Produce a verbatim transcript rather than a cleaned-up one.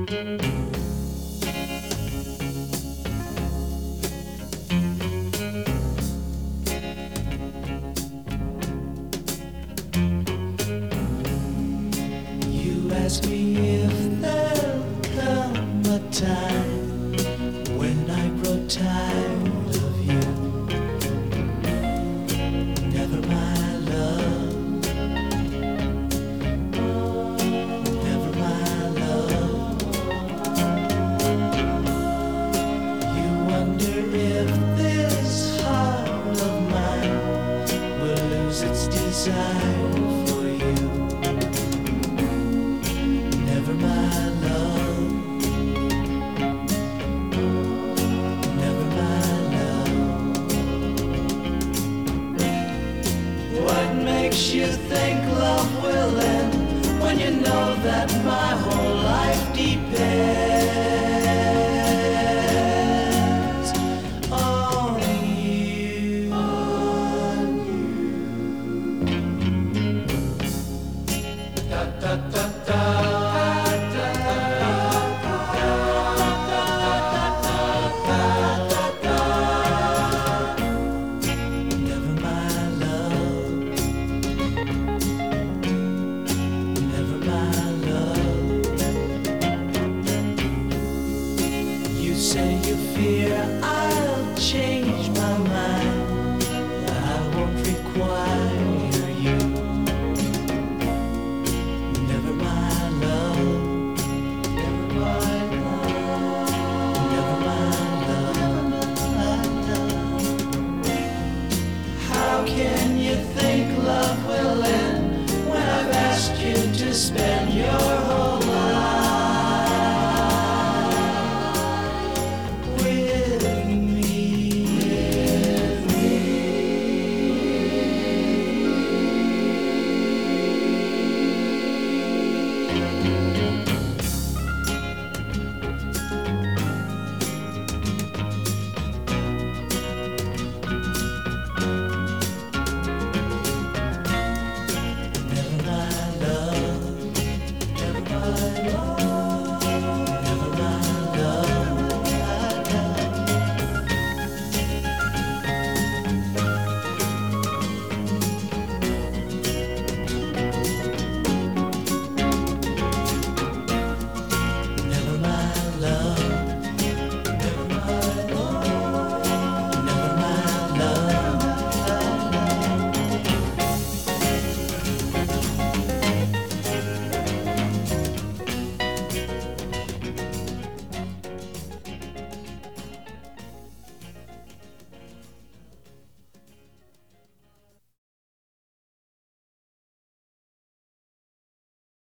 You ask me if there'll come a time when I grow tired of you. Never, my love. Never, my love. You wonder if this heart of mine will lose its desire for you. Never, my love. Never, my love. What makes you think love will end when you know that my whole life depends on you? On you. Da, da, da, da. Never, my love. Never, my love. You say you fear I'll change my mind. I won't require you. Never, my love. Never, my love. Never, my love. How can you think love will end when I've asked you to spend your whole life with me? With me. Never, my love. Never, my love.